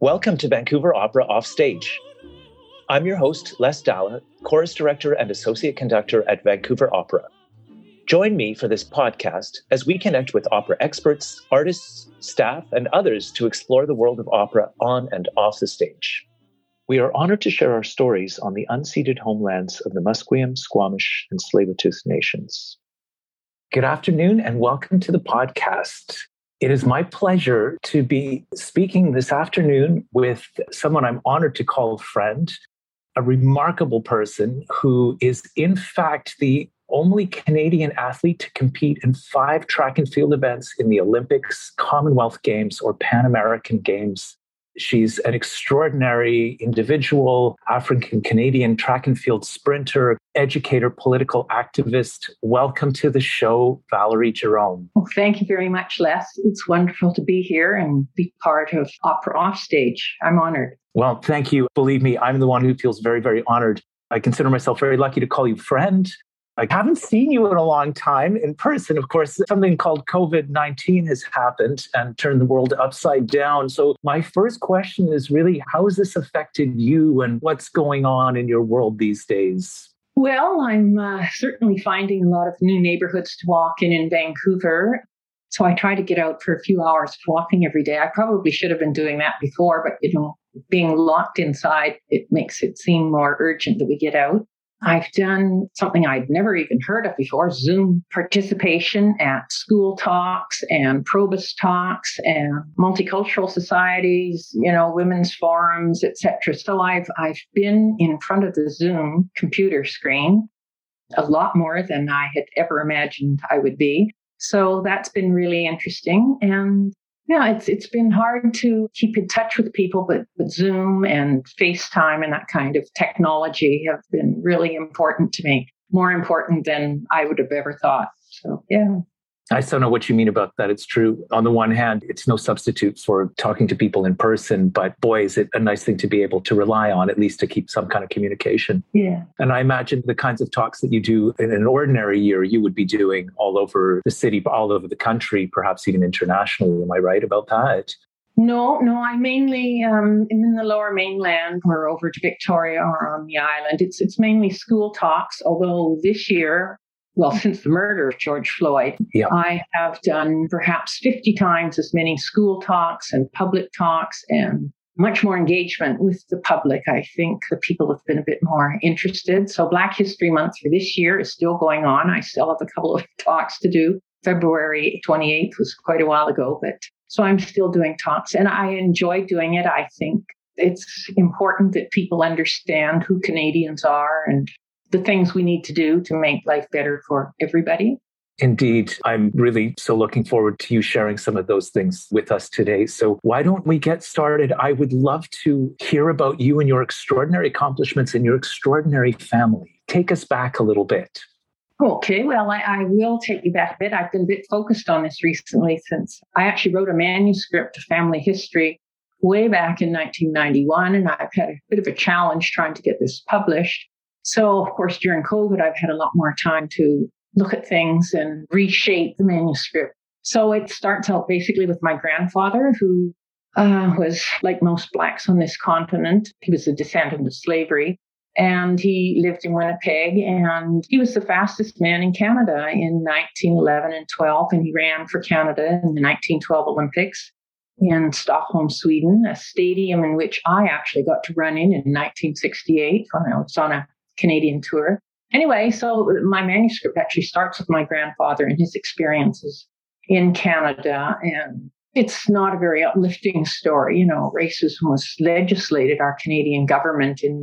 Welcome to Vancouver Opera Offstage. I'm your host, Les Dalla, Chorus Director and Associate Conductor at Vancouver Opera. Join me for this podcast as we connect with opera experts, artists, staff, and others to explore the world of opera on and off the stage. We are honored to share our stories on the unceded homelands of the Musqueam, Squamish, and Tsleil-Waututh nations. Good afternoon and welcome to the podcast. It is my pleasure to be speaking this afternoon with someone I'm honored to call a friend, a remarkable person who is in fact the only Canadian athlete to compete in 5 track and field events in the Olympics, Commonwealth Games, or Pan American Games. She's an extraordinary individual, African-Canadian track and field sprinter, educator, political activist. Welcome to the show, Valerie Jerome. Well, thank you very much, Les. It's wonderful to be here and be part of Opera Offstage. I'm honored. Well, thank you. Believe me, I'm the one who feels very, very honored. I consider myself very lucky to call you friend. I haven't seen you in a long time in person. Of course, something called COVID-19 has happened and turned the world upside down. So my first question is really, how has this affected you and what's going on in your world these days? Well, I'm certainly finding a lot of new neighborhoods to walk in Vancouver. So I try to get out for a few hours walking every day. I probably should have been doing that before, but being locked inside, it makes it seem more urgent that we get out. I've done something I'd never even heard of before, Zoom participation at school talks and Probus talks and multicultural societies, women's forums, etc. So I've been in front of the Zoom computer screen a lot more than I had ever imagined I would be. So that's been really interesting. And yeah, it's been hard to keep in touch with people, but Zoom and FaceTime and that kind of technology have been really important to me, more important than I would have ever thought. So, yeah. I still know what you mean about that. It's true. On the one hand, it's no substitute for talking to people in person, but boy, is it a nice thing to be able to rely on, at least to keep some kind of communication. Yeah. And I imagine the kinds of talks that you do in an ordinary year, you would be doing all over the city, all over the country, perhaps even internationally. Am I right about that? No, I mainly am in the Lower Mainland or over to Victoria or on the island. It's mainly school talks, although this year, since the murder of George Floyd, I have done perhaps 50 times as many school talks and public talks and much more engagement with the public. I think the people have been a bit more interested. So Black History Month for this year is still going on. I still have a couple of talks to do. February 28th was quite a while ago, but so I'm still doing talks and I enjoy doing it. I think it's important that people understand who Canadians are and the things we need to do to make life better for everybody. Indeed. I'm really so looking forward to you sharing some of those things with us today. So why don't we get started? I would love to hear about you and your extraordinary accomplishments and your extraordinary family. Take us back a little bit. Okay, well, I will take you back a bit. I've been a bit focused on this recently since I actually wrote a manuscript of family history way back in 1991, and I've had a bit of a challenge trying to get this published. So, of course, during COVID, I've had a lot more time to look at things and reshape the manuscript. So it starts out basically with my grandfather, who was like most Blacks on this continent. He was a descendant of slavery, and he lived in Winnipeg, and he was the fastest man in Canada in 1911 and 12, and he ran for Canada in the 1912 Olympics in Stockholm, Sweden, a stadium in which I actually got to run in 1968 when I was on a Canadian tour. Anyway, so my manuscript actually starts with my grandfather and his experiences in Canada. And it's not a very uplifting story. Racism was legislated. Our Canadian government in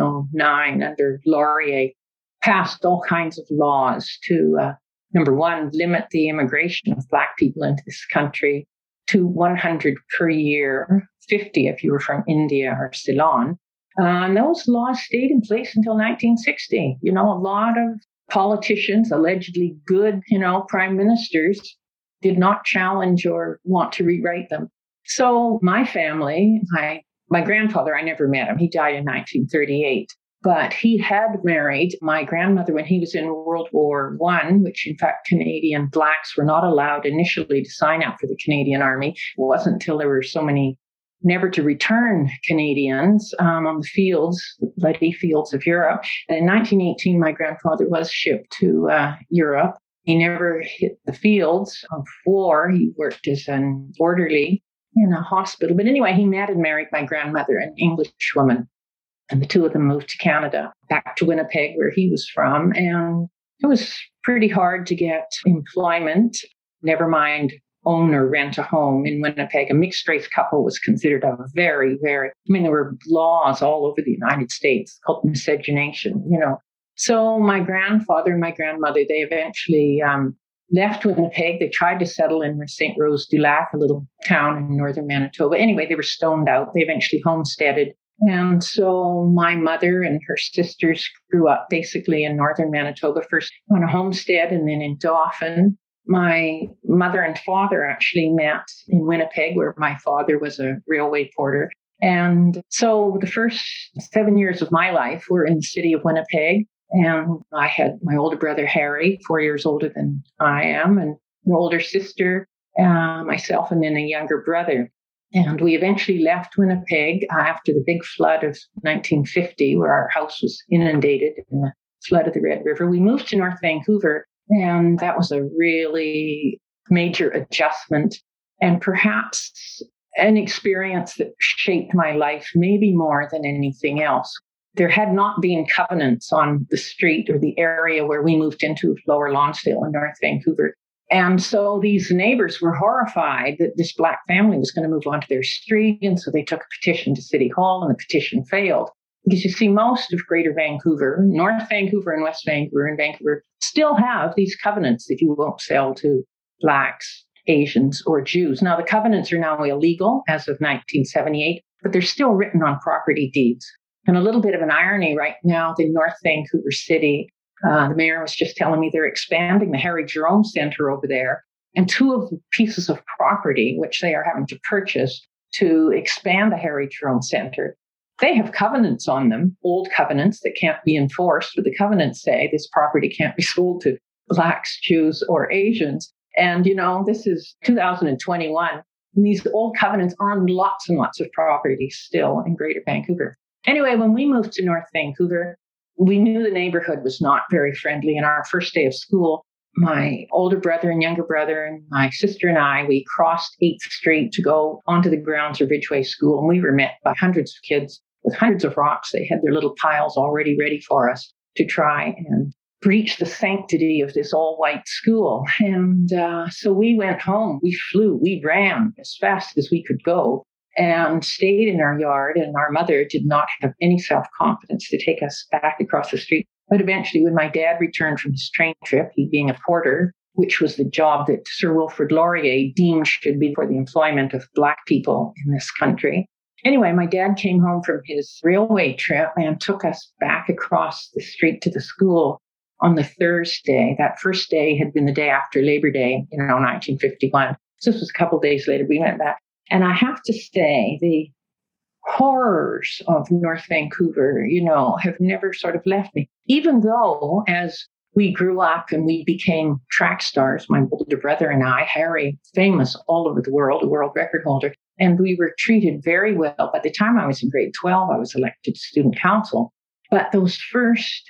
1909 under Laurier passed all kinds of laws to, number one, limit the immigration of Black people into this country to 100 per year, 50 if you were from India or Ceylon. And those laws stayed in place until 1960. A lot of politicians, allegedly good, prime ministers, did not challenge or want to rewrite them. So my family, my grandfather, I never met him. He died in 1938. But he had married my grandmother when he was in World War I, which in fact Canadian Blacks were not allowed initially to sign up for the Canadian Army. It wasn't until there were so many never to return Canadians on the fields, the bloody fields of Europe. And in 1918, my grandfather was shipped to Europe. He never hit the fields of war. He worked as an orderly in a hospital. But anyway, he met and married my grandmother, an English woman. And the two of them moved to Canada, back to Winnipeg, where he was from. And it was pretty hard to get employment, never mind own or rent a home in Winnipeg. A mixed race couple was considered a very, very, there were laws all over the United States called miscegenation, So my grandfather and my grandmother, they eventually left Winnipeg. They tried to settle in St. Rose du Lac, a little town in northern Manitoba. Anyway, they were stoned out. They eventually homesteaded. And so my mother and her sisters grew up basically in northern Manitoba, first on a homestead and then in Dauphin. My mother and father actually met in Winnipeg, where my father was a railway porter. And so the first 7 years of my life were in the city of Winnipeg. And I had my older brother, Harry, 4 years older than I am, and an older sister, myself, and then a younger brother. And we eventually left Winnipeg after the big flood of 1950, where our house was inundated in the flood of the Red River. We moved to North Vancouver, and that was a really major adjustment and perhaps an experience that shaped my life maybe more than anything else. There had not been covenants on the street or the area where we moved into, Lower Lonsdale in North Vancouver. And so these neighbors were horrified that this Black family was going to move onto their street. And so they took a petition to City Hall, and the petition failed. Because you see, most of Greater Vancouver, North Vancouver and West Vancouver and Vancouver still have these covenants that you won't sell to Blacks, Asians, or Jews. Now, the covenants are now illegal as of 1978, but they're still written on property deeds. And a little bit of an irony right now, the North Vancouver City, the mayor was just telling me they're expanding the Harry Jerome Center over there. And two of the pieces of property, which they are having to purchase to expand the Harry Jerome Center, they have covenants on them, old covenants that can't be enforced, but the covenants say this property can't be sold to Blacks, Jews, or Asians. And, this is 2021. And these old covenants are on lots and lots of property still in Greater Vancouver. Anyway, when we moved to North Vancouver, we knew the neighborhood was not very friendly. And our first day of school, my older brother and younger brother and my sister and I, we crossed 8th Street to go onto the grounds of Ridgeway School. And we were met by hundreds of kids with hundreds of rocks. They had their little piles already ready for us to try and breach the sanctity of this all-white school. And so we went home. We flew. We ran as fast as we could go and stayed in our yard. And our mother did not have any self-confidence to take us back across the street. But eventually, when my dad returned from his train trip, he being a porter, which was the job that Sir Wilfrid Laurier deemed should be for the employment of Black people in this country. Anyway, my dad came home from his railway trip and took us back across the street to the school on the Thursday. That first day had been the day after Labor Day, 1951. So this was a couple of days later. We went back. And I have to say, the horrors of North Vancouver, have never sort of left me. Even though, as we grew up and we became track stars, my older brother and I, Harry, famous all over the world, a world record holder, and we were treated very well. By the time I was in grade 12, I was elected to student council. But those first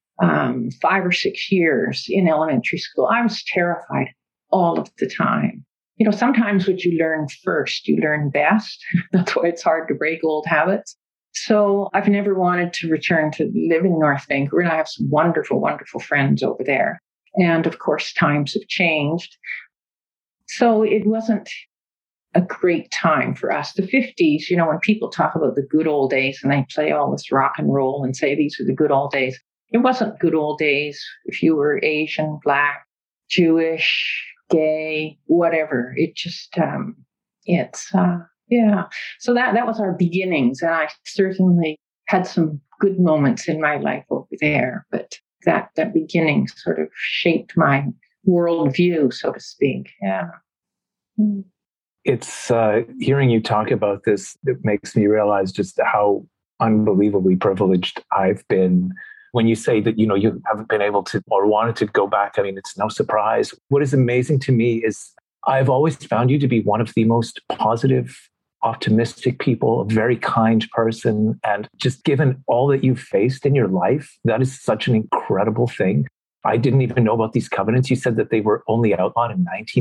5 or 6 years in elementary school, I was terrified all of the time. Sometimes what you learn first, you learn best. That's why it's hard to break old habits. So I've never wanted to return to live in North Vancouver, and I have some wonderful, wonderful friends over there. And of course, times have changed. So it wasn't a great time for us. The 50s, when people talk about the good old days and they play all this rock and roll and say these are the good old days, it wasn't good old days if you were Asian, Black, Jewish, gay, whatever. It just, yeah. So that was our beginnings. And I certainly had some good moments in my life over there, but that beginning sort of shaped my worldview, so to speak. Yeah. It's hearing you talk about this, it makes me realize just how unbelievably privileged I've been. When you say that, you haven't been able to or wanted to go back, it's no surprise. What is amazing to me is I've always found you to be one of the most positive optimistic people, a very kind person. And just given all that you've faced in your life, that is such an incredible thing. I didn't even know about these covenants. You said that they were only outlawed in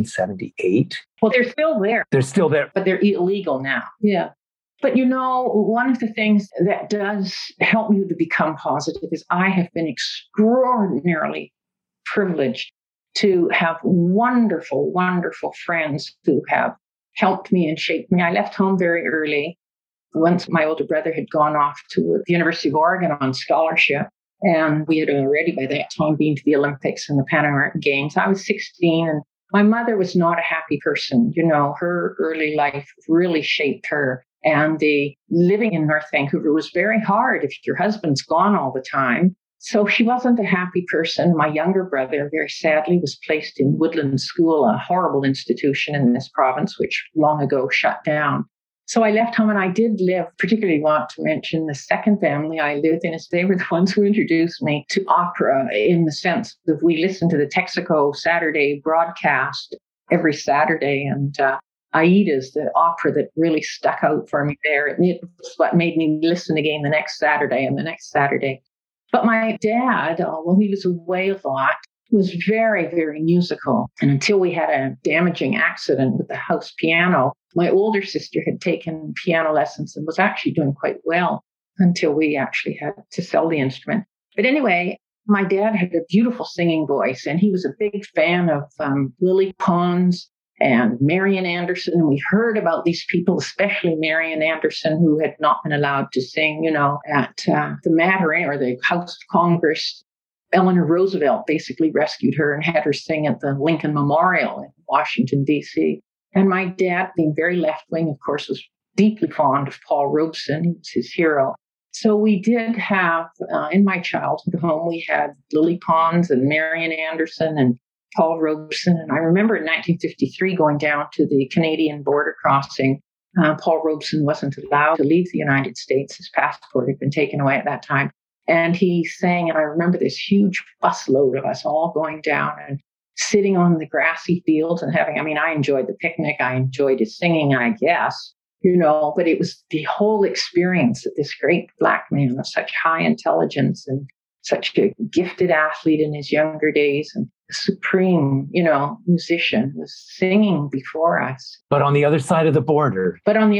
1978. Well, they're still there. They're still there. But they're illegal now. Yeah. But one of the things that does help you to become positive is I have been extraordinarily privileged to have wonderful, wonderful friends who have helped me and shaped me. I left home very early. Once my older brother had gone off to the University of Oregon on scholarship, and we had already by that time been to the Olympics and the Pan American Games. I was 16, and my mother was not a happy person. Her early life really shaped her. And the living in North Vancouver was very hard if your husband's gone all the time. So she wasn't a happy person. My younger brother, very sadly, was placed in Woodland School, a horrible institution in this province, which long ago shut down. So I left home, and I did live, particularly want to mention the second family I lived in, as they were the ones who introduced me to opera, in the sense that we listened to the Texaco Saturday broadcast every Saturday. And Aida's the opera that really stuck out for me there. It was what made me listen again the next Saturday and the next Saturday. But my dad, although he was away a lot, was very, very musical. And until we had a damaging accident with the house piano, my older sister had taken piano lessons and was actually doing quite well until we actually had to sell the instrument. But anyway, my dad had a beautiful singing voice, and he was a big fan of Lily Pons and Marian Anderson. And we heard about these people, especially Marian Anderson, who had not been allowed to sing, at the Maturin or the House of Congress. Eleanor Roosevelt basically rescued her and had her sing at the Lincoln Memorial in Washington, D.C. And my dad, being very left-wing, of course, was deeply fond of Paul Robeson. He was his hero. So we did have, in my childhood home, we had Lily Pons and Marian Anderson and Paul Robeson. And I remember in 1953 going down to the Canadian border crossing. Paul Robeson wasn't allowed to leave the United States. His passport had been taken away at that time. And he sang, and I remember this huge busload of us all going down and sitting on the grassy fields and I enjoyed the picnic. I enjoyed his singing, I guess, but it was the whole experience that this great Black man of such high intelligence and such a gifted athlete in his younger days and a supreme, musician was singing before us. But on the other side of the border.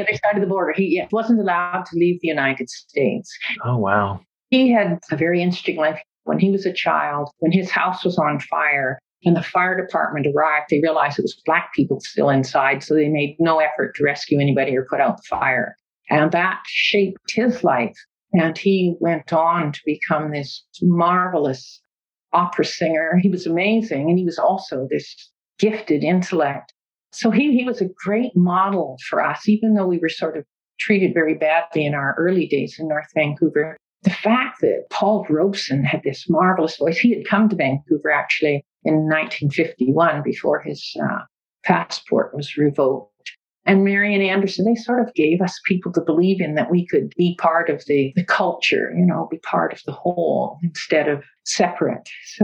He wasn't allowed to leave the United States. Oh, wow. He had a very interesting life. When he was a child, when his house was on fire and the fire department arrived, they realized it was Black people still inside, so they made no effort to rescue anybody or put out the fire. And that shaped his life. And he went on to become this marvelous opera singer. He was amazing. And he was also this gifted intellect. So he was a great model for us, even though we were sort of treated very badly in our early days in North Vancouver. The fact that Paul Robeson had this marvelous voice, he had come to Vancouver actually in 1951 before his passport was revoked. And Marian Anderson, they sort of gave us people to believe in, that we could be part of the culture, be part of the whole instead of separate. So,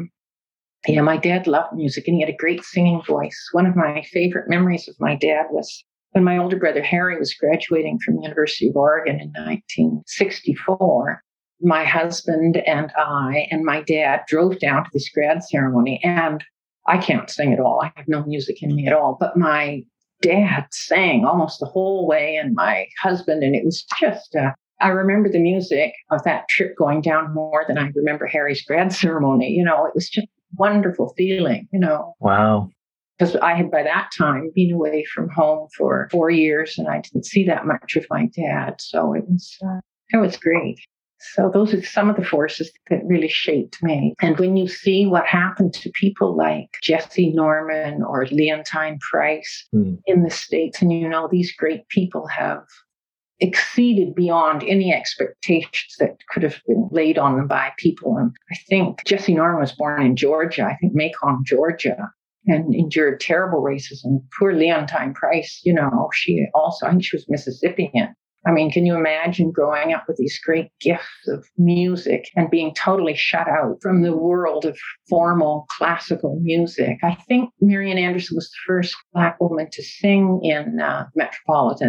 my dad loved music, and he had a great singing voice. One of my favorite memories of my dad was when my older brother Harry was graduating from the University of Oregon in 1964. My husband and I and my dad drove down to this grad ceremony, and I can't sing at all. I have no music in me at all, but my dad sang almost the whole way, and my husband, and it was just, I remember the music of that trip going down more than I remember Harry's grad ceremony. It was just a wonderful feeling, Wow. Because I had by that time been away from home for 4 years, and I didn't see that much of my dad. So it was great. So those are some of the forces that really shaped me. And when you see what happened to people like Jesse Norman or Leontine Price in the States, and these great people have exceeded beyond any expectations that could have been laid on them by people. And I think Jesse Norman was born in Georgia, I think Macon, Georgia, and endured terrible racism. Poor Leontine Price, she also, I think she was Mississippian. Can you imagine growing up with these great gifts of music and being totally shut out from the world of formal classical music? I think Marian Anderson was the first Black woman to sing in Metropolitan.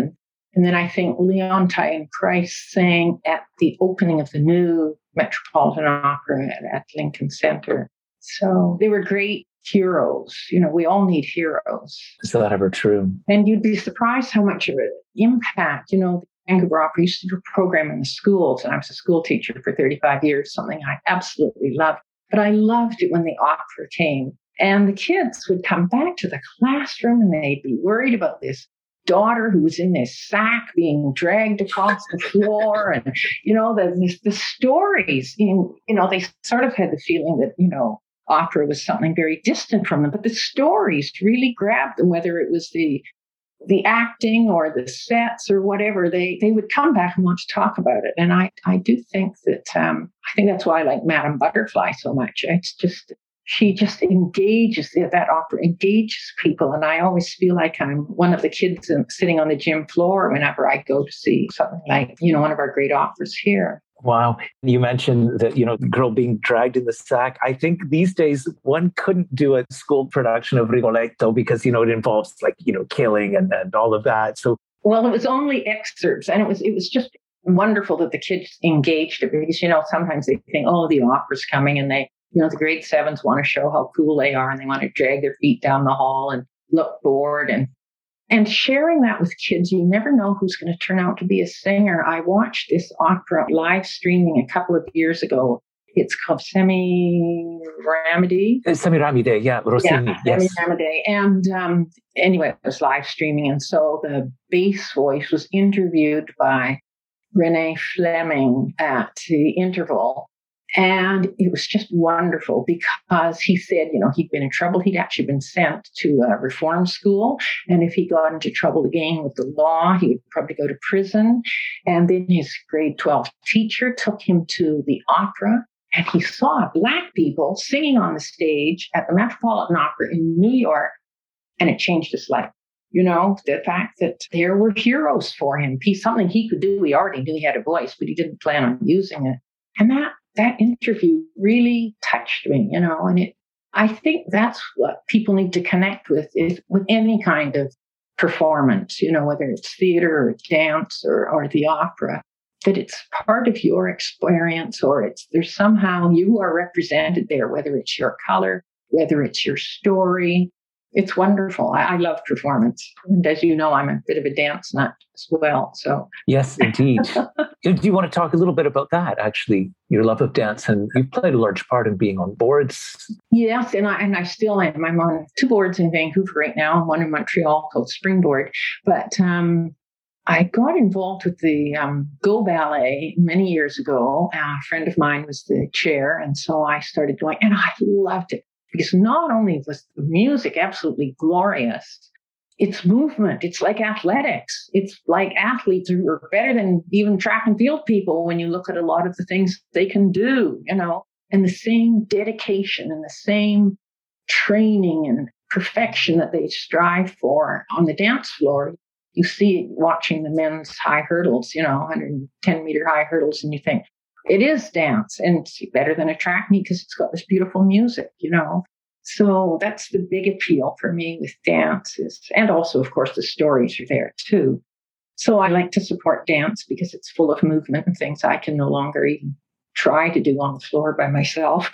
And then I think Leontine Price sang at the opening of the new Metropolitan Opera at Lincoln Center. So they were great heroes. We all need heroes. Is that ever true? And you'd be surprised how much of an impact, the Vancouver Opera used to do a program in the schools. And I was a school teacher for 35 years, something I absolutely loved. But I loved it when the opera came. And the kids would come back to the classroom and they'd be worried about this daughter who was in this sack being dragged across the floor. And, the stories, they sort of had the feeling that, opera was something very distant from them, but the stories really grabbed them, whether it was the acting or the sets or whatever. They would come back and want to talk about it. And I do think that, I think that's why I like Madame Butterfly so much. It's just, she just engages, that opera engages people. And I always feel like I'm one of the kids sitting on the gym floor whenever I go to see something like, one of our great operas here. Wow. You mentioned that, the girl being dragged in the sack. I think these days one couldn't do a school production of Rigoletto because, it involves killing and all of that. So, well, it was only excerpts, and it was just wonderful that the kids engaged it because, sometimes they think, oh, the opera's coming, and they, the grade 7s want to show how cool they are and they want to drag their feet down the hall and look bored. And sharing that with kids, you never know who's going to turn out to be a singer. I watched this opera live streaming a couple of years ago. It's called Semiramide. Semiramide, yeah. Rossini, yes. Semiramide. And anyway, it was live streaming. And so the bass voice was interviewed by Renee Fleming at the interval. And it was just wonderful because he said, he'd been in trouble. He'd actually been sent to a reform school. And if he got into trouble again with the law, he would probably go to prison. And then his grade 12 teacher took him to the opera. And he saw Black people singing on the stage at the Metropolitan Opera in New York. And it changed his life. The fact that there were heroes for him, something he could do. He already knew he had a voice, but he didn't plan on using it. And that interview really touched me, and I think that's what people need to connect with is with any kind of performance, whether it's theater or dance or the opera, that it's part of your experience or there's somehow you are represented there, whether it's your color, whether it's your story. It's wonderful. I love performance. And as you know, I'm a bit of a dance nut as well. So yes, indeed. Do you want to talk a little bit about that, actually, your love of dance? And you've played a large part in being on boards. Yes, and I still am. I'm on 2 boards in Vancouver right now, one in Montreal called Springboard. But I got involved with the Go Ballet many years ago. A friend of mine was the chair, and so I started going, and I loved it. Because not only was the music absolutely glorious, it's movement. It's like athletics. It's like athletes who are better than even track and field people when you look at a lot of the things they can do, and the same dedication and the same training and perfection that they strive for on the dance floor. You see it watching the men's high hurdles, 110-meter high hurdles, and you think, it is dance, and it's better than a track meet because it's got this beautiful music, So that's the big appeal for me with dance and also, of course, the stories are there too. So I like to support dance because it's full of movement and things I can no longer even try to do on the floor by myself.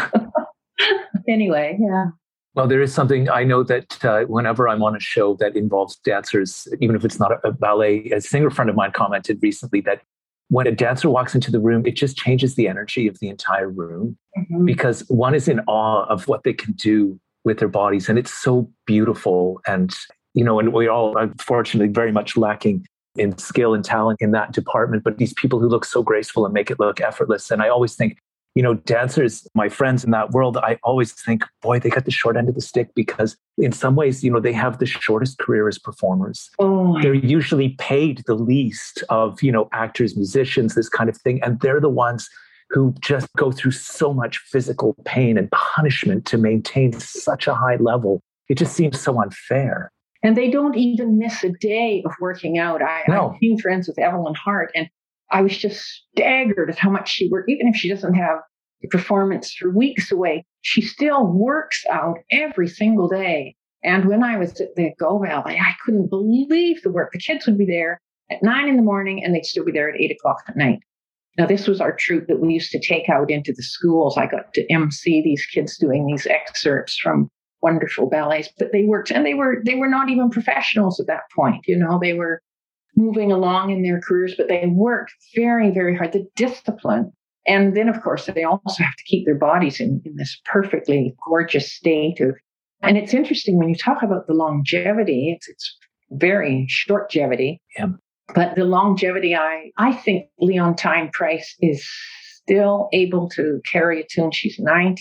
Anyway, yeah. Well, there is something I know that whenever I'm on a show that involves dancers, even if it's not a ballet, a singer friend of mine commented recently that when a dancer walks into the room, it just changes the energy of the entire room because one is in awe of what they can do with their bodies. And it's so beautiful. And, and we all are fortunately very much lacking in skill and talent in that department. But these people who look so graceful and make it look effortless. And I always think, dancers, my friends in that world, I always think, boy, they got the short end of the stick because in some ways, they have the shortest career as performers. Oh. They're usually paid the least of, actors, musicians, this kind of thing. And they're the ones who just go through so much physical pain and punishment to maintain such a high level. It just seems so unfair. And they don't even miss a day of working out. I've been friends with Evelyn Hart, and I was just staggered at how much she worked. Even if she doesn't have the performance for weeks away, she still works out every single day. And when I was at the Go Ballet, I couldn't believe the work. The kids would be there at 9 in the morning, and they'd still be there at 8 o'clock at night. Now, this was our troupe that we used to take out into the schools. I got to MC these kids doing these excerpts from wonderful ballets, but they worked, and they were not even professionals at that point. They were moving along in their careers, but they worked very, very hard. The discipline. And then, of course, they also have to keep their bodies in this perfectly gorgeous state of. And it's interesting when you talk about the longevity, it's very shortgevity. Yeah. But the longevity, I think Leontine Price is still able to carry a tune. She's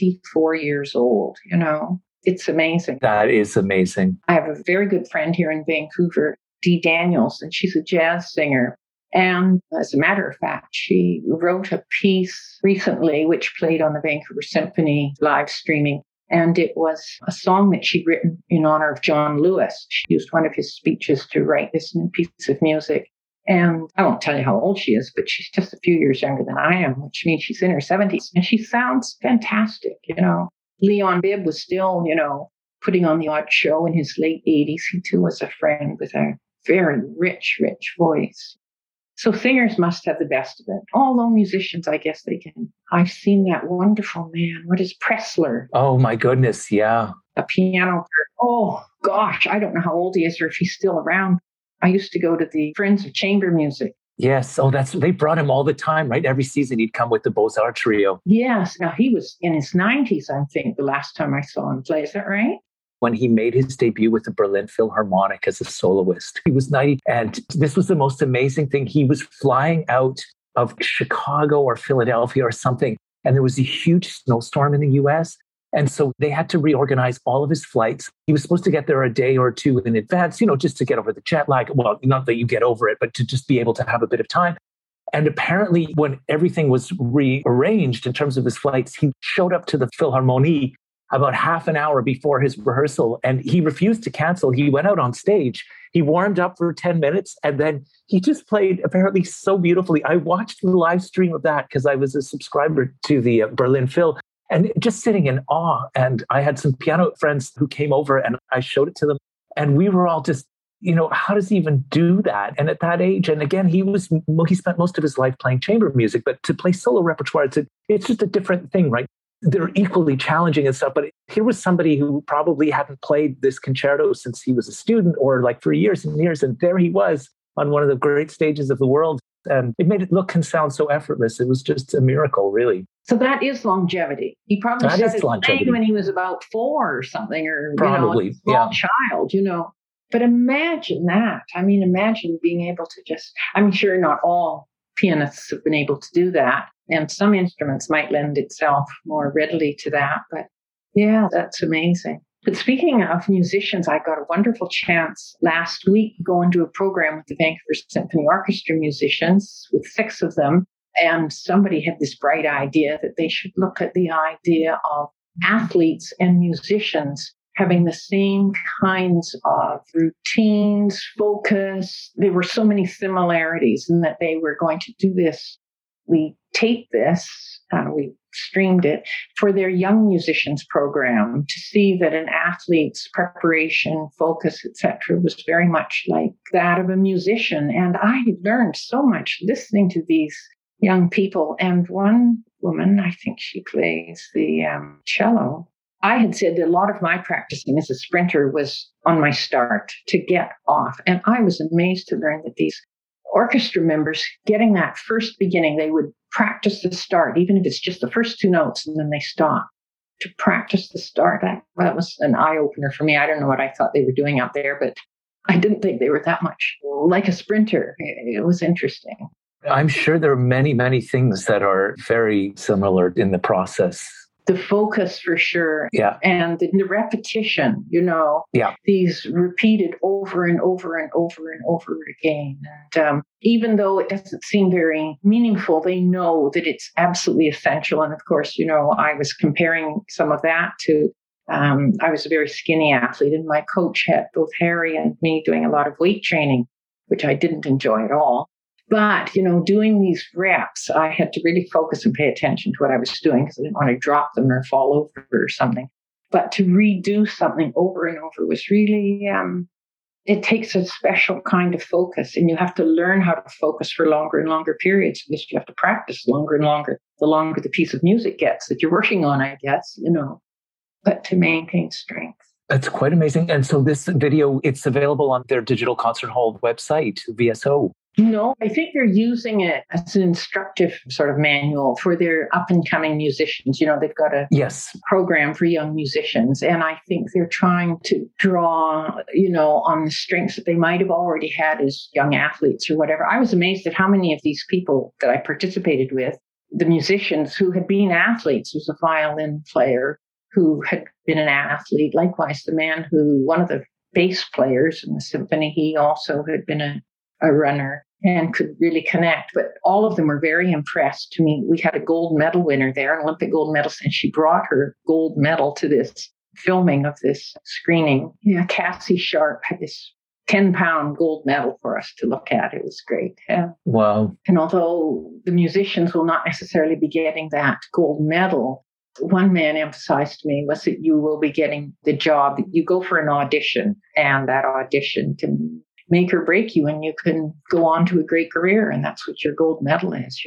94 years old, It's amazing. That is amazing. I have a very good friend here in Vancouver, Dee Daniels, and she's a jazz singer. And as a matter of fact, she wrote a piece recently which played on the Vancouver Symphony live streaming. And it was a song that she'd written in honor of John Lewis. She used one of his speeches to write this new piece of music. And I won't tell you how old she is, but she's just a few years younger than I am, which means she's in her 70s. And she sounds fantastic, Leon Bibb was still, putting on the odd show in his late 80s. He too was a friend with a very rich, rich voice. So singers must have the best of it. Although musicians, I guess they can. I've seen that wonderful man. What is Pressler? Oh, my goodness. Yeah. A piano. Oh, gosh. I don't know how old he is or if he's still around. I used to go to the Friends of Chamber Music. Yes. Oh, they brought him all the time, right? Every season he'd come with the Beaux-Arts Trio. Yes. Now he was in his 90s, I think, the last time I saw him play. Is that right? When he made his debut with the Berlin Philharmonic as a soloist, he was 90. And this was the most amazing thing. He was flying out of Chicago or Philadelphia or something. And there was a huge snowstorm in the US. And so they had to reorganize all of his flights. He was supposed to get there a day or two in advance, just to get over the jet lag. Well, not that you get over it, but to just be able to have a bit of time. And apparently when everything was rearranged in terms of his flights, he showed up to the Philharmonie about half an hour before his rehearsal, and he refused to cancel. He went out on stage. He warmed up for 10 minutes, and then he just played apparently so beautifully. I watched the live stream of that because I was a subscriber to the Berlin Phil, and just sitting in awe. And I had some piano friends who came over, and I showed it to them, and we were all just, how does he even do that? And at that age, and again, he spent most of his life playing chamber music, but to play solo repertoire, it's just a different thing, right? They're equally challenging and stuff, but here was somebody who probably hadn't played this concerto since he was a student or like for years and years. And there he was on one of the great stages of the world. And it made it look and sound so effortless. It was just a miracle, really. So that is longevity. He probably started playing when he was about 4 or something, or probably, a small child, But imagine that. Imagine being able to just, I'm sure not all pianists have been able to do that. And some instruments might lend itself more readily to that. But yeah, that's amazing. But speaking of musicians, I got a wonderful chance last week going to a program with the Vancouver Symphony Orchestra musicians, with 6 of them. And somebody had this bright idea that they should look at the idea of athletes and musicians having the same kinds of routines, focus. There were so many similarities, and that they were going to do this. We taped this, we streamed it for their young musicians program to see that an athlete's preparation, focus, etc., was very much like that of a musician. And I learned so much listening to these young people. And one woman, I think she plays the cello. I had said that a lot of my practicing as a sprinter was on my start to get off. And I was amazed to learn that these orchestra members, getting that first beginning, they would practice the start, even if it's just the first 2 notes, and then they stop to practice the start. That was an eye-opener for me. I don't know what I thought they were doing out there, but I didn't think they were that much like a sprinter. It was interesting. I'm sure there are many, many things that are very similar in the process. The focus for sure. Yeah. And the repetition, Yeah. These repeated over and over and over and over again. And even though it doesn't seem very meaningful, they know that it's absolutely essential. And of course, I was comparing some of that to, I was a very skinny athlete, and my coach had both Harry and me doing a lot of weight training, which I didn't enjoy at all. But, doing these reps, I had to really focus and pay attention to what I was doing because I didn't want to drop them or fall over or something. But to redo something over and over was really, it takes a special kind of focus, and you have to learn how to focus for longer and longer periods because you have to practice longer and longer, the longer the piece of music gets that you're working on, I guess, but to maintain strength. That's quite amazing. And so this video, it's available on their Digital Concert Hall website, VSO. No, I think they're using it as an instructive sort of manual for their up-and-coming musicians. They've got a program for young musicians, and I think they're trying to draw, on the strengths that they might have already had as young athletes or whatever. I was amazed at how many of these people that I participated with, the musicians who had been athletes. There's a violin player who had been an athlete. Likewise, one of the bass players in the symphony, he also had been a runner and could really connect. But all of them were very impressed. To me, we had a gold medal winner there, an Olympic gold medalist, and she brought her gold medal to this filming of this screening. Yeah, Cassie Sharp had this 10-pound gold medal for us to look at. It was great. Yeah. Wow. And although the musicians will not necessarily be getting that gold medal, one man emphasized to me was that you will be getting the job. You go for an audition, and that audition can make or break you, and you can go on to a great career. And that's what your gold medal is,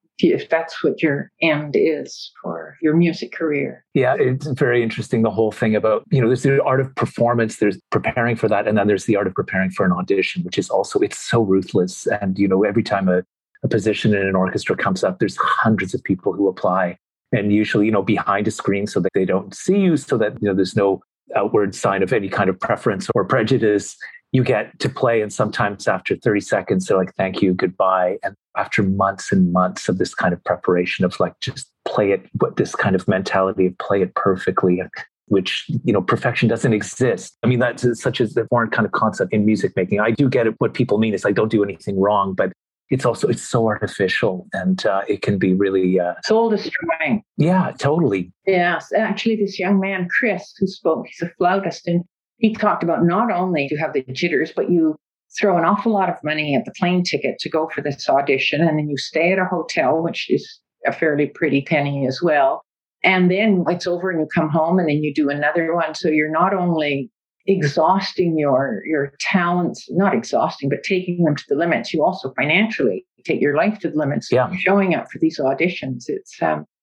if that's what your end is for your music career. Yeah, it's very interesting, the whole thing about, there's the art of performance, there's preparing for that, and then there's the art of preparing for an audition, which is also, it's so ruthless. And, every time a position in an orchestra comes up, there's hundreds of people who apply. And usually, behind a screen so that they don't see you, so that, there's no outward sign of any kind of preference or prejudice. You get to play, and sometimes after 30 seconds, they're like, thank you, goodbye. And after months and months of this kind of preparation of just play it, but this kind of mentality of play it perfectly, which, perfection doesn't exist. I mean, that's such a foreign kind of concept in music making. I do get it. What people mean is I don't do anything wrong, but it's so artificial, and it can be really soul destroying. Yeah, totally. Yes. Actually, this young man, Chris, who spoke, he's a flautist, and he talked about not only do you have the jitters, but you throw an awful lot of money at the plane ticket to go for this audition, and then you stay at a hotel, which is a fairly pretty penny as well. And then it's over and you come home, and then you do another one. So you're not only exhausting your talents, not exhausting, but taking them to the limits. You also financially take your life to the limits. Yeah. Showing up for these auditions. It's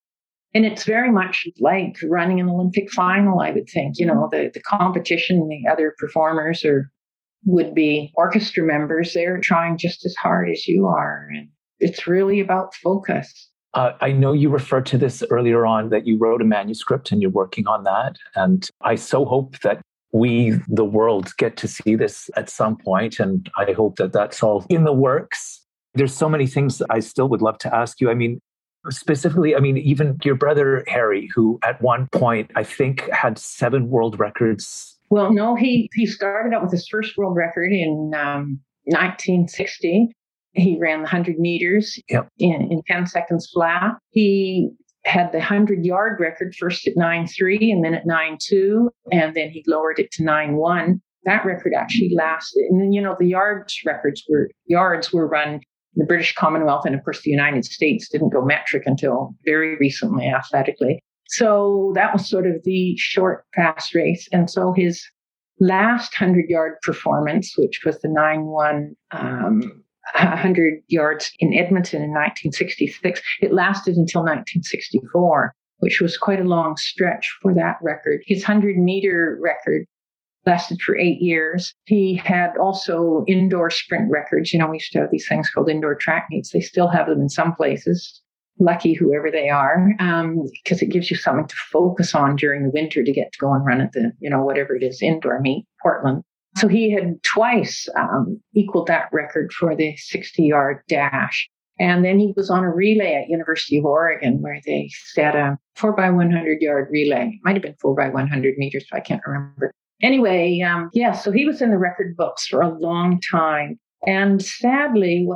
and it's very much like running an Olympic final, I would think. The competition, the other performers or would-be orchestra members, they're trying just as hard as you are. And it's really about focus. I know you referred to this earlier on, that you wrote a manuscript and you're working on that. And I so hope that we, the world, get to see this at some point. And I hope that that's all in the works. There's so many things I still would love to ask you. I mean, specifically, even your brother, Harry, who at one point, I think, had 7 world records. Well, no, he started out with his first world record in 1960. He ran the 100 meters in 10 seconds flat. He had the 100-yard record first at 9.3 and then at 9.2, and then he lowered it to 9.1. That record actually lasted. And then, the yards were run in the British Commonwealth, and of course the United States didn't go metric until very recently athletically. So that was sort of the short pass race. And so his last 100-yard performance, which was the 9.1 100 yards in Edmonton in 1966, it lasted until 1964, which was quite a long stretch for that record. His 100-meter record lasted for 8 years. He had also indoor sprint records. We used to have these things called indoor track meets. They still have them in some places. Lucky whoever they are, because it gives you something to focus on during the winter to get to go and run at the, whatever it is, indoor meet, Portland. So he had twice equaled that record for the 60-yard dash. And then he was on a relay at University of Oregon where they set a 4x100-yard relay. It might have been 4x100 meters, but I can't remember. Anyway, so he was in the record books for a long time. And sadly,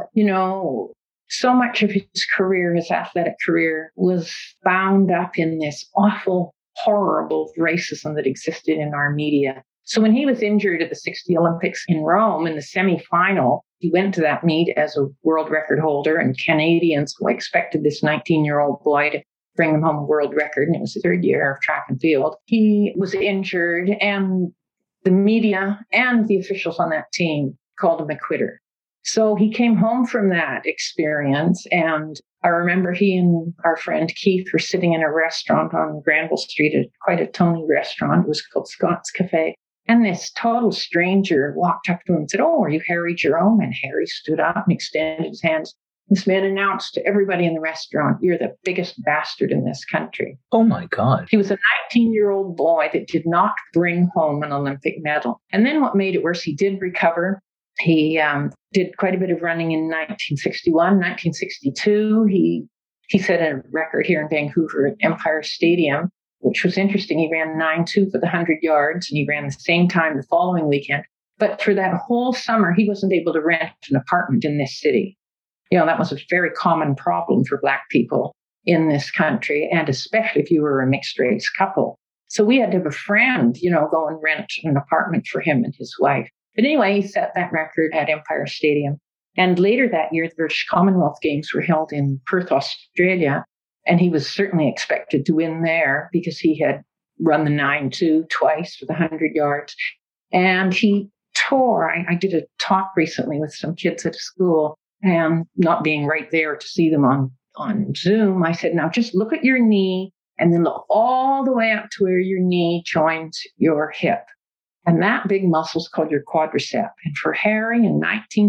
so much of his career, his athletic career, was bound up in this awful, horrible racism that existed in our media. So when he was injured at the 60 Olympics in Rome in the semifinal, he went to that meet as a world record holder, and Canadians expected this 19-year-old boy to bring them home a world record, and it was his 3rd year of track and field. He was injured, and the media and the officials on that team called him a quitter. So he came home from that experience, and I remember he and our friend Keith were sitting in a restaurant on Granville Street, quite a Tony restaurant. It was called Scott's Cafe. And this total stranger walked up to him and said, "Oh, are you Harry Jerome?" And Harry stood up and extended his hands. This man announced to everybody in the restaurant, "You're the biggest bastard in this country." Oh, my God. He was a 19-year-old boy that did not bring home an Olympic medal. And then what made it worse, he did recover. He did quite a bit of running in 1961, 1962. He set a record here in Vancouver at Empire Stadium, which was interesting. He ran 9.2 for the 100 yards, and he ran the same time the following weekend. But for that whole summer, he wasn't able to rent an apartment in this city. That was a very common problem for Black people in this country, and especially if you were a mixed-race couple. So we had to have a friend, go and rent an apartment for him and his wife. But anyway, he set that record at Empire Stadium. And later that year, the British Commonwealth Games were held in Perth, Australia. And he was certainly expected to win there because he had run the 9.2 twice for the 100 yards. And he tore. I did a talk recently with some kids at school, and not being right there to see them on Zoom, I said, "Now just look at your knee and then look all the way up to where your knee joins your hip. And that big muscle is called your quadricep." And for Harry in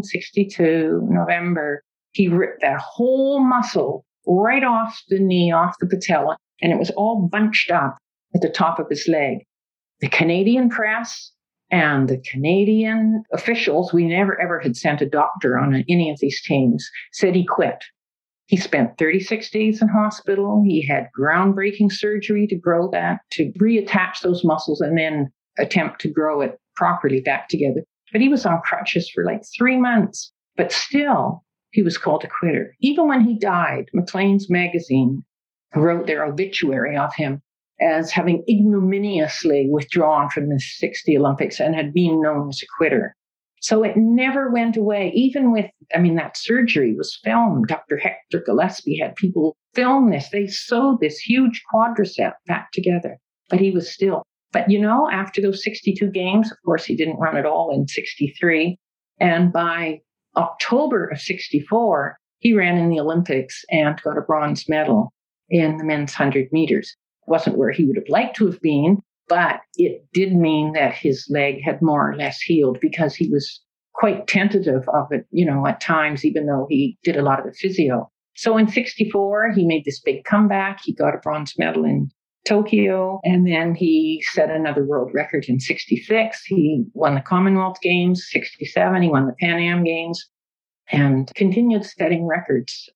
1962, November, he ripped that whole muscle right off the knee, off the patella, and it was all bunched up at the top of his leg. The Canadian press and the Canadian officials, we never ever had sent a doctor on any of these teams, said he quit. He spent 36 days in hospital. He had groundbreaking surgery to grow that, to reattach those muscles and then attempt to grow it properly back together. But he was on crutches for like 3 months. But still, he was called a quitter. Even when he died, Maclean's magazine wrote their obituary of him as having ignominiously withdrawn from the 60 Olympics and had been known as a quitter. So it never went away. Even with, that surgery was filmed. Dr. Hector Gillespie had people film this. They sewed this huge quadricep back together. But he was still. But, after those 62 games, of course, he didn't run at all in 63. And by October of 64, he ran in the Olympics and got a bronze medal in the men's 100 meters. It wasn't where he would have liked to have been, but it did mean that his leg had more or less healed because he was quite tentative of it, at times, even though he did a lot of the physio. So in 64, he made this big comeback. He got a bronze medal in Tokyo, and then he set another world record in 66. He won the Commonwealth Games. 67, he won the Pan Am Games, and continued setting records,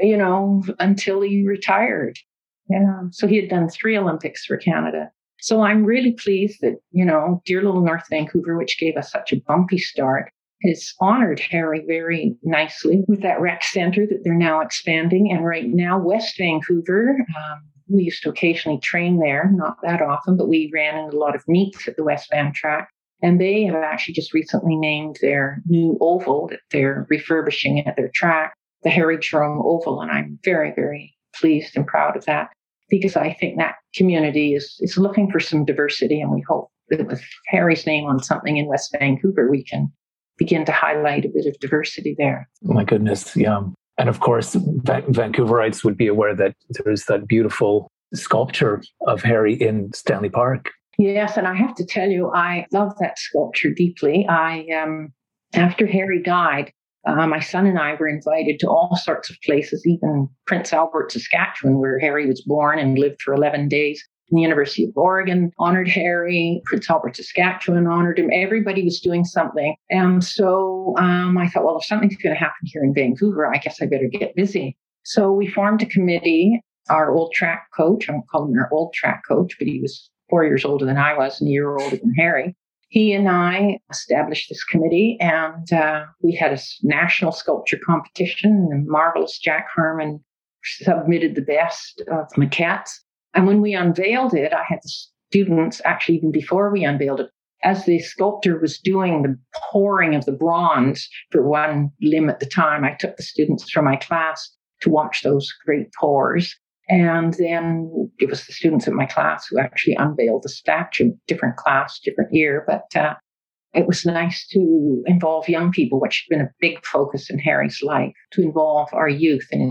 until he retired. Yeah. So he had done 3 Olympics for Canada. So I'm really pleased that, dear little North Vancouver, which gave us such a bumpy start, has honored Harry very nicely with that rec center that they're now expanding. And right now, West Vancouver, we used to occasionally train there, not that often, but we ran in a lot of meets at the West Van track. And they have actually just recently named their new oval that they're refurbishing at their track, the Harry Jerome Oval. And I'm very, very pleased and proud of that, because I think that community is looking for some diversity. And we hope that with Harry's name on something in West Vancouver, we can begin to highlight a bit of diversity there. Oh my goodness, yeah. And of course, Vancouverites would be aware that there's that beautiful sculpture of Harry in Stanley Park. Yes, and I have to tell you, I love that sculpture deeply. After Harry died, my son and I were invited to all sorts of places, even Prince Albert, Saskatchewan, where Harry was born and lived for 11 days. The University of Oregon honored Harry. Prince Albert, Saskatchewan honored him. Everybody was doing something. And so I thought, well, if something's going to happen here in Vancouver, I guess I better get busy. So we formed a committee. Our old track coach, I won't call him our old track coach, but he was 4 years older than I was and a year older than Harry. He and I established this committee, and we had a national sculpture competition. The marvelous Jack Harmon submitted the best of maquettes. And when we unveiled it, I had the students, actually even before we unveiled it, as the sculptor was doing the pouring of the bronze for one limb at the time, I took the students from my class to watch those great pours. And then it was the students in my class who actually unveiled the statue, different class, different year. But it was nice to involve young people, which had been a big focus in Harry's life, to involve our youth in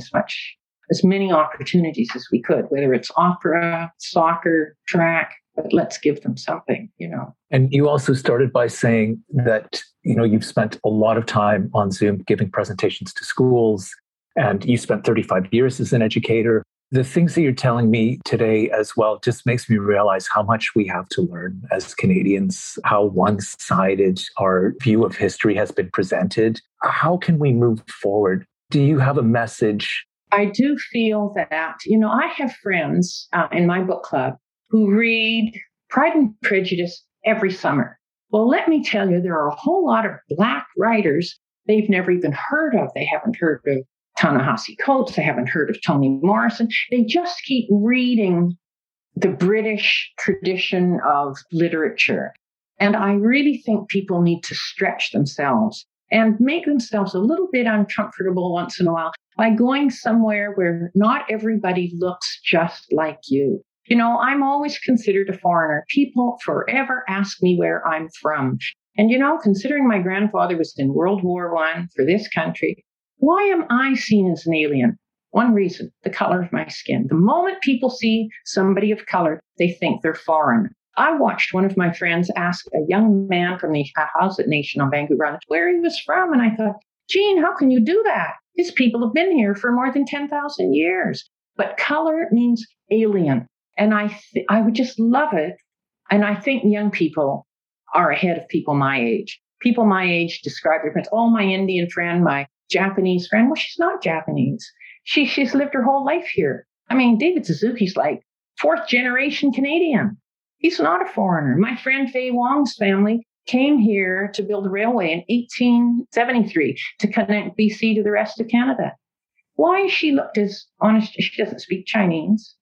as many opportunities as we could, whether it's opera, soccer, track, but let's give them something, And you also started by saying that, you've spent a lot of time on Zoom giving presentations to schools, and you spent 35 years as an educator. The things that you're telling me today as well just makes me realize how much we have to learn as Canadians, how one-sided our view of history has been presented. How can we move forward? Do you have a message? I do feel that, I have friends in my book club who read Pride and Prejudice every summer. Well, let me tell you, there are a whole lot of Black writers they've never even heard of. They haven't heard of Ta-Nehisi Coates. They haven't heard of Toni Morrison. They just keep reading the British tradition of literature. And I really think people need to stretch themselves and make themselves a little bit uncomfortable once in a while by going somewhere where not everybody looks just like you. I'm always considered a foreigner. People forever ask me where I'm from. And, considering my grandfather was in World War I for this country, why am I seen as an alien? One reason, the color of my skin. The moment people see somebody of color, they think they're foreign. I watched one of my friends ask a young man from the Hausat Nation on Vancouver Island where he was from. And I thought, Gene, how can you do that? His people have been here for more than 10,000 years. But color means alien. And I would just love it. And I think young people are ahead of people my age. People my age describe their friends. Oh, my Indian friend, my Japanese friend. Well, she's not Japanese. She's lived her whole life here. I mean, David Suzuki's like 4th generation Canadian. He's not a foreigner. My friend Faye Wong's family came here to build a railway in 1873 to connect BC to the rest of Canada. Why is she looked as honest? She doesn't speak Chinese.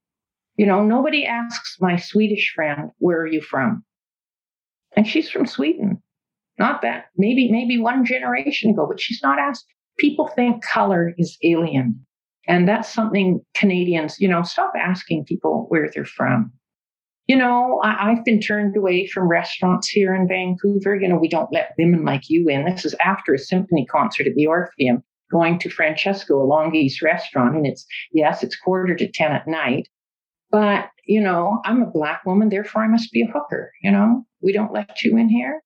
Nobody asks my Swedish friend, where are you from? And she's from Sweden. Not that, maybe one generation ago, but she's not asked. People think color is alien. And that's something Canadians, stop asking people where they're from. I've been turned away from restaurants here in Vancouver. We don't let women like you in. This is after a symphony concert at the Orpheum, going to Francesco Alonghi's restaurant. And it's 10:15 at night. But, I'm a Black woman, therefore I must be a hooker. We don't let you in here.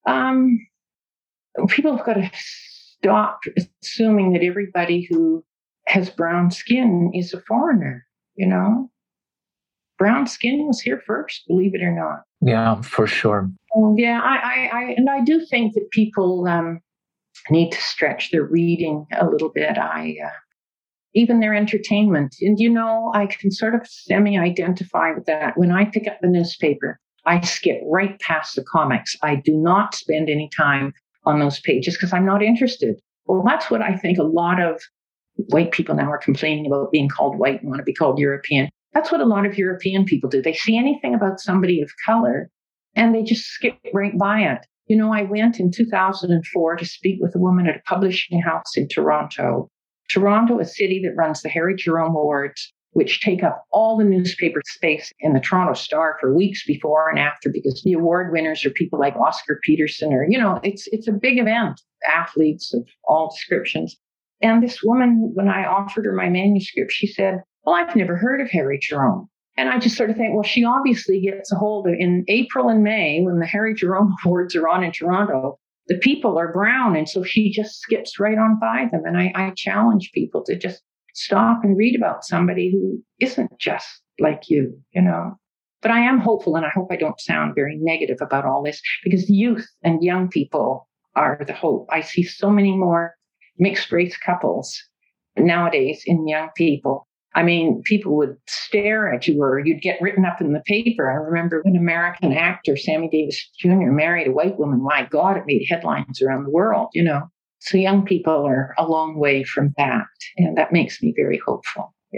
People have got to stop assuming that everybody who has brown skin is a foreigner, Brown skin was here first, believe it or not. Yeah, for sure. Well, yeah, I do think that people need to stretch their reading a little bit. Even their entertainment. And, I can sort of semi-identify with that. When I pick up the newspaper, I skip right past the comics. I do not spend any time on those pages because I'm not interested. Well, that's what I think a lot of white people now are complaining about being called white and want to be called European. That's what a lot of European people do. They see anything about somebody of color and they just skip right by it. I went in 2004 to speak with a woman at a publishing house in Toronto. Toronto, a city that runs the Harry Jerome Awards, which take up all the newspaper space in the Toronto Star for weeks before and after, because the award winners are people like Oscar Peterson or, it's a big event, athletes of all descriptions. And this woman, when I offered her my manuscript, she said, well, I've never heard of Harry Jerome. And I just sort of think, well, she obviously gets a hold of in April and May when the Harry Jerome Awards are on in Toronto. The people are brown, and so she just skips right on by them. And I challenge people to just stop and read about somebody who isn't just like you, But I am hopeful, and I hope I don't sound very negative about all this, because youth and young people are the hope. I see so many more mixed race couples nowadays in young people. I mean, people would stare at you or you'd get written up in the paper. I remember when American actor Sammy Davis Jr. married a white woman. My God, it made headlines around the world, So young people are a long way from that. And that makes me very hopeful. Yeah.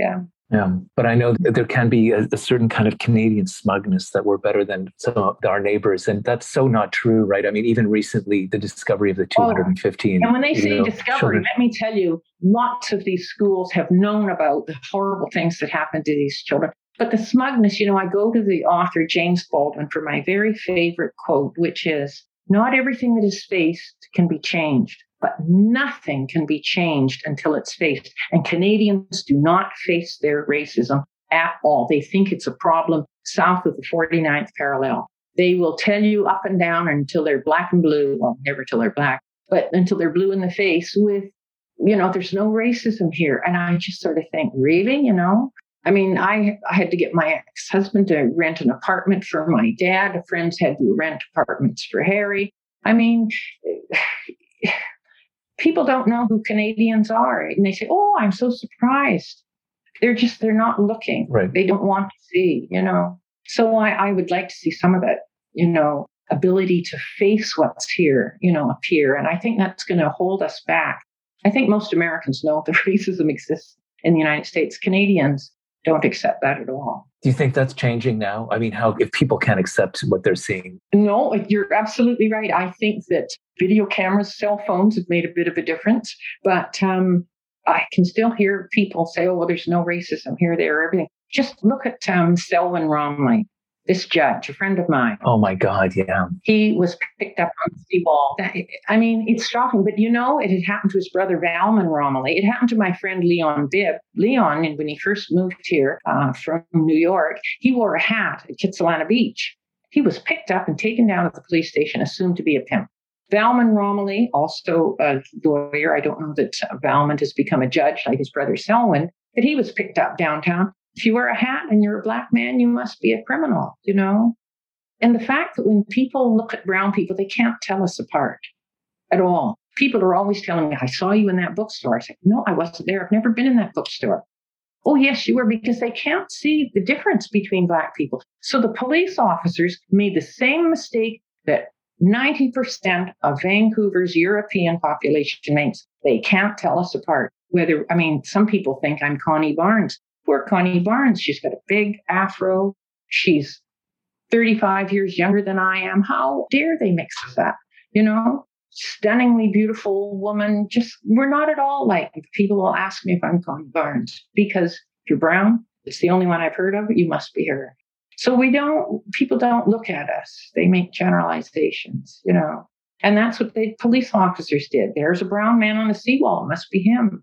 Yeah, but I know that there can be a certain kind of Canadian smugness that we're better than some of our neighbors. And that's so not true, right? I mean, even recently, the discovery of the 215. And when they say discovery, children. let me tell you, lots of these schools have known about the horrible things that happen to these children. But the smugness, I go to the author, James Baldwin, for my very favorite quote, which is, not everything that is faced can be changed, but nothing can be changed until it's faced. And Canadians do not face their racism at all. They think it's a problem south of the 49th parallel. They will tell you up and down until they're black and blue. Well, never till they're black, but until they're blue in the face with, there's no racism here. And I just sort of think, really, I mean, I had to get my ex-husband to rent an apartment for my dad. Friends had to rent apartments for Harry. I mean, people don't know who Canadians are. And they say, oh, I'm so surprised. They're not looking. Right. They don't want to see, So I would like to see some of that, ability to face what's here, appear. And I think that's going to hold us back. I think most Americans know that racism exists in the United States. Canadians don't accept that at all. Do you think that's changing now? I mean, if people can't accept what they're seeing? No, you're absolutely right. I think that video cameras, cell phones have made a bit of a difference, but I can still hear people say, oh, well, there's no racism here, there, everything. Just look at Selwyn Romley, this judge, a friend of mine. Oh, my God, yeah. He was picked up on the seawall. It's shocking, but it had happened to his brother, Valmon Romilly. It happened to my friend, Leon Bibb. Leon, when he first moved here from New York, he wore a hat at Kitsilano Beach. He was picked up and taken down at the police station, assumed to be a pimp. Valmon Romilly, also a lawyer. I don't know that Valmon has become a judge like his brother Selwyn, but he was picked up downtown. If you wear a hat and you're a black man, you must be a criminal, And the fact that when people look at brown people, they can't tell us apart at all. People are always telling me, I saw you in that bookstore. I say, no, I wasn't there. I've never been in that bookstore. Oh, yes, you were, because they can't see the difference between black people. So the police officers made the same mistake that 90% of Vancouver's European population makes. They can't tell us apart. Some people think I'm Connie Barnes. Poor Connie Barnes. She's got a big afro. She's 35 years younger than I am. How dare they mix us up? Stunningly beautiful woman. We're not at all like people will ask me if I'm Connie Barnes, because if you're brown, it's the only one I've heard of. You must be her. So people don't look at us. They make generalizations, and that's what the police officers did. There's a brown man on the seawall. It must be him,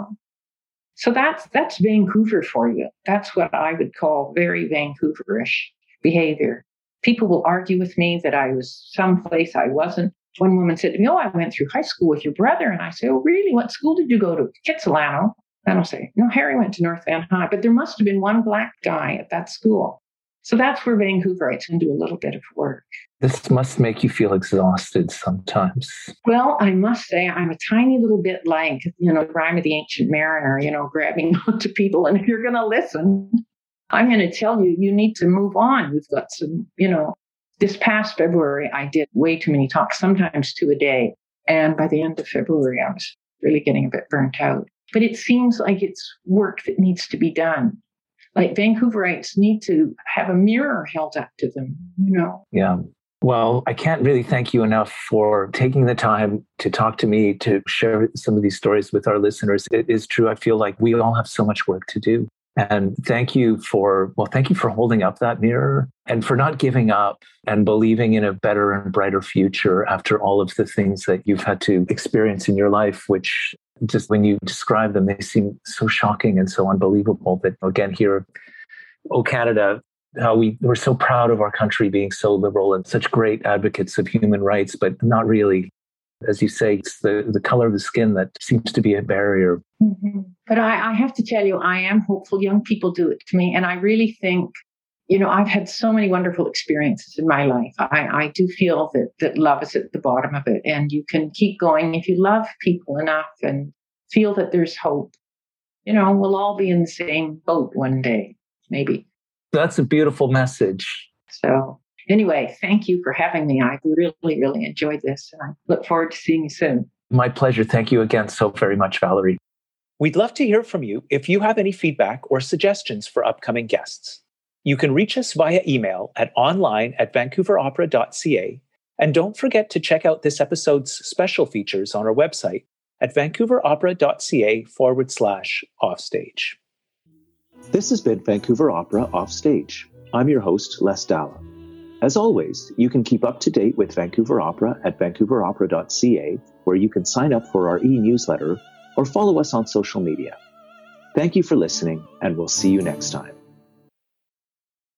So that's Vancouver for you. That's what I would call very Vancouverish behavior. People will argue with me that I was someplace I wasn't. One woman said to me, oh, I went through high school with your brother. And I say, oh, really? What school did you go to? Kitsilano. And I'll say, no, Harry went to North Van High. But there must have been one black guy at that school. So that's where Vancouverites can do a little bit of work. This must make you feel exhausted sometimes. Well, I must say I'm a tiny little bit like, Rime of the Ancient Mariner, grabbing onto people. And if you're going to listen, I'm going to tell you, you need to move on. We've got some, this past February, I did way too many talks, sometimes 2 a day. And by the end of February, I was really getting a bit burnt out. But it seems like it's work that needs to be done. Like Vancouverites need to have a mirror held up to them, Yeah. Well, I can't really thank you enough for taking the time to talk to me, to share some of these stories with our listeners. It is true. I feel like we all have so much work to do. And thank you for holding up that mirror and for not giving up and believing in a better and brighter future after all of the things that you've had to experience in your life, which just when you describe them, they seem so shocking and so unbelievable. That again, here, Canada, how we're so proud of our country being so liberal and such great advocates of human rights, but not really. As you say, it's the color of the skin that seems to be a barrier. Mm-hmm. But I have to tell you, I am hopeful. Young people do it to me. And I really think, I've had so many wonderful experiences in my life. I do feel that love is at the bottom of it. And you can keep going if you love people enough and feel that there's hope. We'll all be in the same boat one day, maybe. That's a beautiful message. So anyway, thank you for having me. I really, really enjoyed this. And I look forward to seeing you soon. My pleasure. Thank you again so very much, Valerie. We'd love to hear from you if you have any feedback or suggestions for upcoming guests. You can reach us via email at online@vancouveropera.ca, and don't forget to check out this episode's special features on our website at vancouveropera.ca/offstage. This has been Vancouver Opera Offstage. I'm your host, Les Dalla. As always, you can keep up to date with Vancouver Opera at vancouveropera.ca, where you can sign up for our e-newsletter or follow us on social media. Thank you for listening, and we'll see you next time.